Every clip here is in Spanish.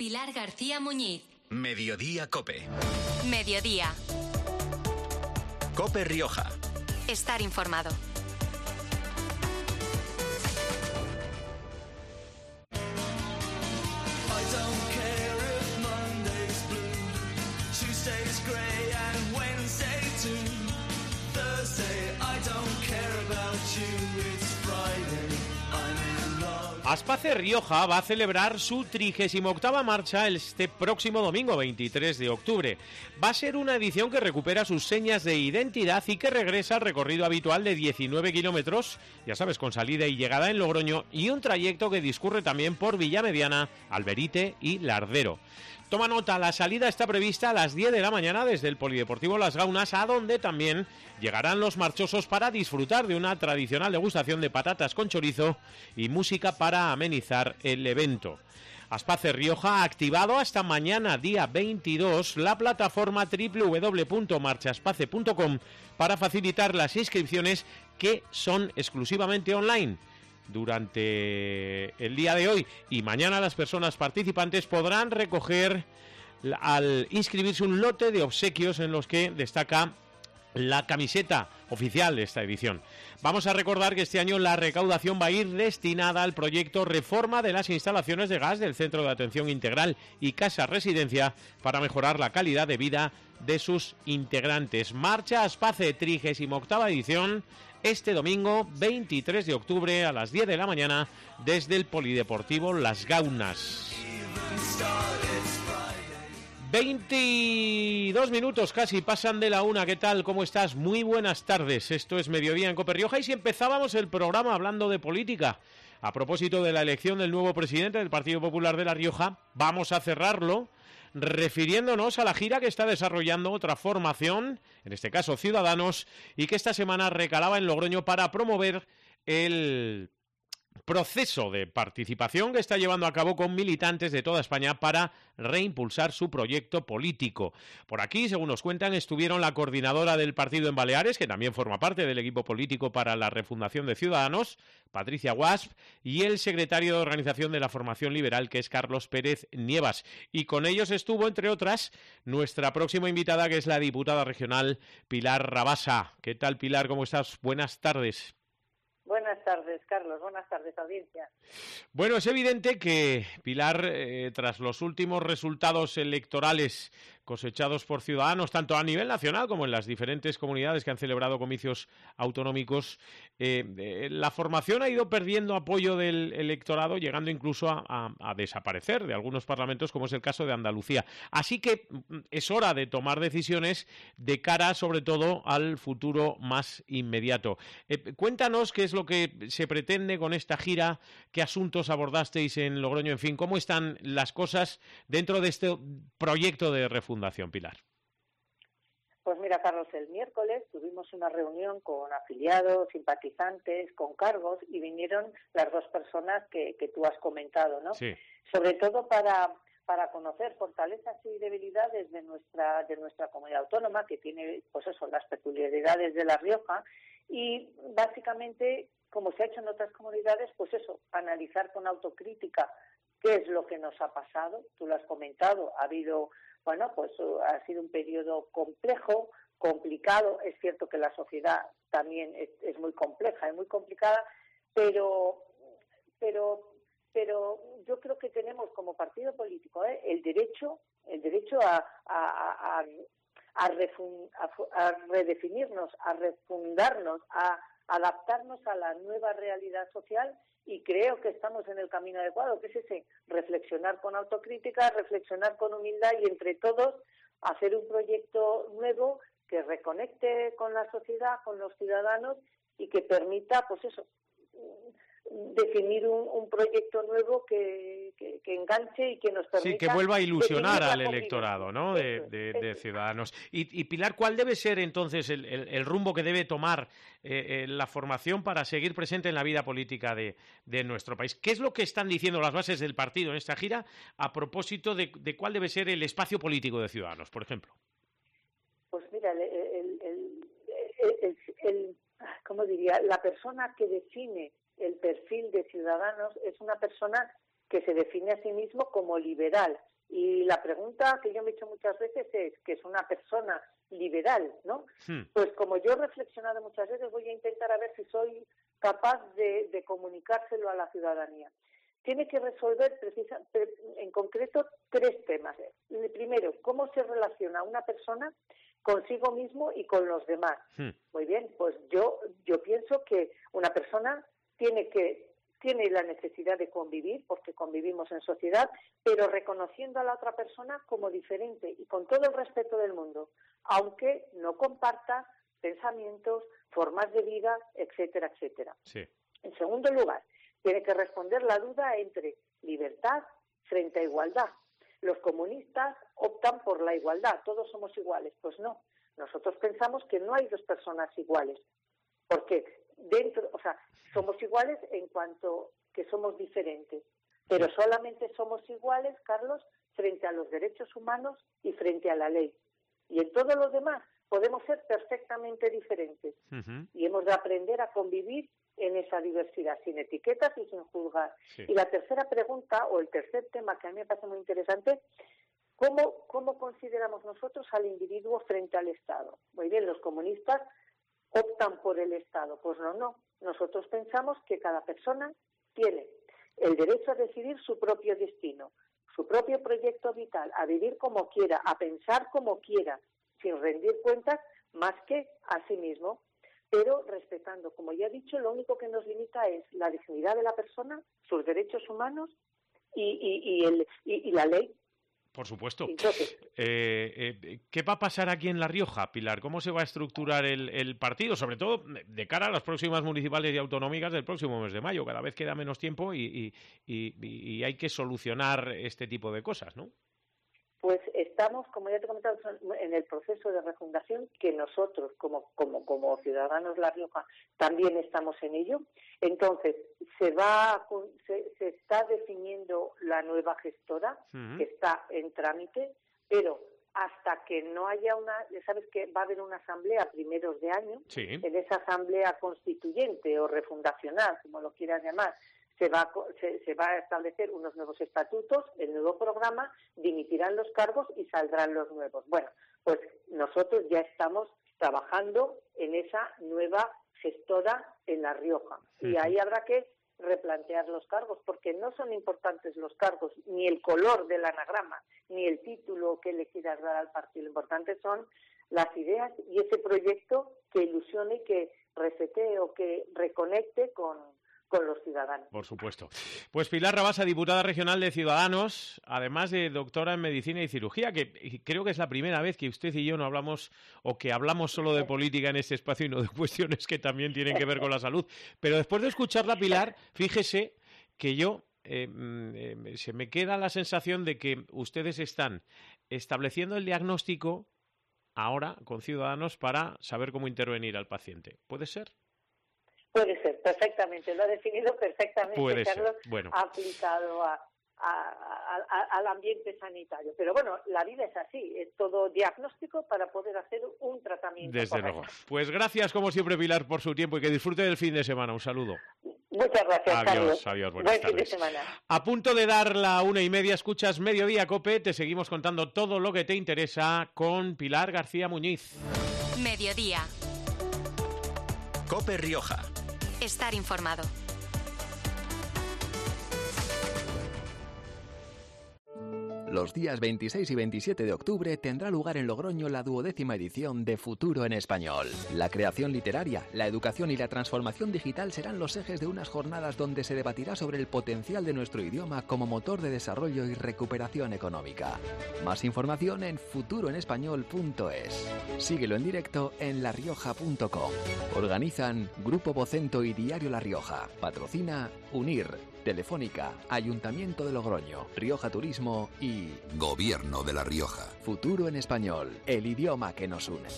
Pilar García Muñiz. Mediodía COPE. Mediodía. COPE Rioja. Estar informado. Aspace Rioja va a celebrar su 38ª marcha este próximo domingo 23 de octubre. Va a ser una edición que recupera sus señas de identidad y que regresa al recorrido habitual de 19 kilómetros, ya sabes, con salida y llegada en Logroño, y un trayecto que discurre también por Villamediana, Alberite y Lardero. Toma nota, la salida está prevista a las 10 de la mañana desde el Polideportivo Las Gaunas, a donde también llegarán los marchosos para disfrutar de una tradicional degustación de patatas con chorizo y música para amenizar el evento. Aspace Rioja ha activado hasta mañana, día 22, la plataforma www.marchaspace.com para facilitar las inscripciones, que son exclusivamente online. Durante el día de hoy y mañana las personas participantes podrán recoger al inscribirse un lote de obsequios en los que destaca la camiseta oficial de esta edición. Vamos a recordar que este año la recaudación va a ir destinada al proyecto Reforma de las instalaciones de gas del Centro de Atención Integral y Casa Residencia para mejorar la calidad de vida de sus integrantes. Marcha Aspace, 38ª edición, este domingo 23 de octubre a las 10 de la mañana desde el Polideportivo Las Gaunas. 22 minutos casi pasan de la una. ¿Qué tal? ¿Cómo estás? Muy buenas tardes. Esto es Mediodía en COPE Rioja, y si empezábamos el programa hablando de política, a propósito de la elección del nuevo presidente del Partido Popular de La Rioja, vamos a cerrarlo refiriéndonos a la gira que está desarrollando otra formación, en este caso Ciudadanos, y que esta semana recalaba en Logroño para promover el proceso de participación que está llevando a cabo con militantes de toda España para reimpulsar su proyecto político. Por aquí, según nos cuentan, estuvieron la coordinadora del partido en Baleares, que también forma parte del equipo político para la refundación de Ciudadanos, Patricia Guasp, y el secretario de organización de la formación liberal, que es Carlos Pérez Nievas. Y con ellos estuvo, entre otras, nuestra próxima invitada, que es la diputada regional Pilar Rabasa. ¿Qué tal, Pilar? ¿Cómo estás? Buenas tardes. Buenas tardes, Carlos. Buenas tardes, audiencia. Bueno, es evidente que, Pilar, tras los últimos resultados electorales cosechados por Ciudadanos, tanto a nivel nacional como en las diferentes comunidades que han celebrado comicios autonómicos, la formación ha ido perdiendo apoyo del electorado, llegando incluso a desaparecer de algunos parlamentos, como es el caso de Andalucía. Así que es hora de tomar decisiones de cara, sobre todo, al futuro más inmediato. Cuéntanos qué es lo que se pretende con esta gira, qué asuntos abordasteis en Logroño, en fin, cómo están las cosas dentro de este proyecto de refundación, Pilar. Pues mira, Carlos, el miércoles tuvimos una reunión con afiliados, simpatizantes, con cargos, y vinieron las dos personas que tú has comentado, ¿no? Sí. Sobre todo para conocer fortalezas y debilidades de nuestra comunidad autónoma, que tiene, pues eso, las peculiaridades de La Rioja, y básicamente, como se ha hecho en otras comunidades, pues eso, analizar con autocrítica qué es lo que nos ha pasado. Tú lo has comentado, ha sido un periodo complejo, complicado. Es cierto que la sociedad también es muy compleja y muy complicada, pero yo creo que tenemos como partido político el derecho a redefinirnos, a refundarnos, a adaptarnos a la nueva realidad social, y creo que estamos en el camino adecuado, que es ese: reflexionar con autocrítica, reflexionar con humildad, y entre todos hacer un proyecto nuevo que reconecte con la sociedad, con los ciudadanos, y que permita, pues eso, definir un proyecto nuevo que enganche y que nos permita... Sí, que vuelva a ilusionar al electorado, ¿no?, de Ciudadanos. Y Pilar, ¿cuál debe ser entonces el rumbo que debe tomar la formación para seguir presente en la vida política de nuestro país? ¿Qué es lo que están diciendo las bases del partido en esta gira a propósito de cuál debe ser el espacio político de Ciudadanos, por ejemplo? Pues mira, ¿cómo diría? La persona que define el perfil de Ciudadanos es una persona que se define a sí mismo como liberal, Y la pregunta que yo me he hecho muchas veces es, ¿qué es una persona liberal, no? Pues como yo he reflexionado muchas veces, voy a intentar a ver si soy capaz de comunicárselo a la ciudadanía. Tiene que resolver en concreto 3 temas. El primero, ¿cómo se relaciona una persona consigo mismo y con los demás? Muy bien, pues yo pienso que una persona tiene la necesidad de convivir, porque convivimos en sociedad, pero reconociendo a la otra persona como diferente y con todo el respeto del mundo, aunque no comparta pensamientos, formas de vida, etcétera, etcétera. Sí. En segundo lugar, tiene que responder la duda entre libertad frente a igualdad. Los comunistas optan por la igualdad, todos somos iguales. Pues no, nosotros pensamos que no hay 2 personas iguales, porque somos iguales en cuanto que somos diferentes, pero solamente somos iguales, Carlos, frente a los derechos humanos y frente a la ley. Y en todo lo demás podemos ser perfectamente diferentes. Y hemos de aprender a convivir en esa diversidad, sin etiquetas y sin juzgar. Sí. Y la tercera pregunta, o el tercer tema que a mí me parece muy interesante, ¿cómo consideramos nosotros al individuo frente al Estado? Muy bien, los comunistas optan por el Estado. Pues no. Nosotros pensamos que cada persona tiene el derecho a decidir su propio destino, su propio proyecto vital, a vivir como quiera, a pensar como quiera, sin rendir cuentas más que a sí mismo, pero respetando, como ya he dicho, lo único que nos limita es la dignidad de la persona, sus derechos humanos y la ley. Por supuesto. ¿Qué va a pasar aquí en La Rioja, Pilar? ¿Cómo se va a estructurar el partido? Sobre todo de cara a las próximas municipales y autonómicas del próximo mes de mayo. Cada vez queda menos tiempo y hay que solucionar este tipo de cosas, ¿no? Pues estamos, como ya te he comentado, en el proceso de refundación, que nosotros, como ciudadanos de La Rioja, también estamos en ello. Entonces, se está definiendo la nueva gestora, que está en trámite, pero hasta que no haya sabes que va a haber una asamblea a primeros de año, sí. En esa asamblea constituyente o refundacional, como lo quieras llamar, se va a establecer unos nuevos estatutos, el nuevo programa, dimitirán los cargos y saldrán los nuevos. Bueno, pues nosotros ya estamos trabajando en esa nueva gestora en La Rioja. Y ahí habrá que replantear los cargos, porque no son importantes los cargos, ni el color del anagrama, ni el título que le quieras dar al partido. Lo importante son las ideas y ese proyecto que ilusione y que resetee o que reconecte con los ciudadanos. Por supuesto. Pues Pilar Rabasa, diputada regional de Ciudadanos, además de doctora en Medicina y Cirugía, que creo que es la primera vez que usted y yo no hablamos, o que hablamos solo de política en este espacio y no de cuestiones que también tienen que ver con la salud. Pero después de escucharla, Pilar, fíjese que yo se me queda la sensación de que ustedes están estableciendo el diagnóstico ahora con Ciudadanos para saber cómo intervenir al paciente. ¿Puede ser? Puede ser, perfectamente, lo ha definido perfectamente, puede Carlos, ser. Bueno. Aplicado al ambiente sanitario. Pero bueno, la vida es así, es todo diagnóstico para poder hacer un tratamiento Desde correcto. luego. Pues gracias, como siempre, Pilar, por su tiempo y que disfrute del fin de semana. Un saludo. Muchas gracias, Carlos. Adiós, buenas tardes. Buen fin de semana. A punto de dar la 1:30, escuchas Mediodía COPE, te seguimos contando todo lo que te interesa con Pilar García Muñiz. Mediodía. COPE Rioja. Estar informado. Los días 26 y 27 de octubre tendrá lugar en Logroño la 12ª edición de Futuro en Español. La creación literaria, la educación y la transformación digital serán los ejes de unas jornadas donde se debatirá sobre el potencial de nuestro idioma como motor de desarrollo y recuperación económica. Más información en futuroenespañol.es. Síguelo en directo en larioja.com. Organizan Grupo Vocento y Diario La Rioja. Patrocina UNIR, Telefónica, Ayuntamiento de Logroño, Rioja Turismo y Gobierno de La Rioja. Futuro en Español, el idioma que nos une.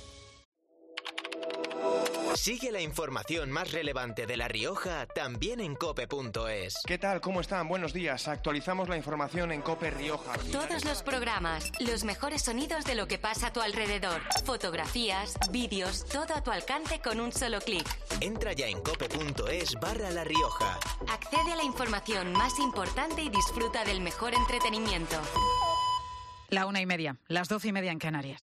Sigue la información más relevante de La Rioja también en cope.es. ¿Qué tal? ¿Cómo están? Buenos días. Actualizamos la información en COPE Rioja. Todos los programas, los mejores sonidos de lo que pasa a tu alrededor. Fotografías, vídeos, todo a tu alcance con un solo clic. Entra ya en cope.es/La Rioja. Accede a la información más importante y disfruta del mejor entretenimiento. La 1:30, las 12:30 en Canarias.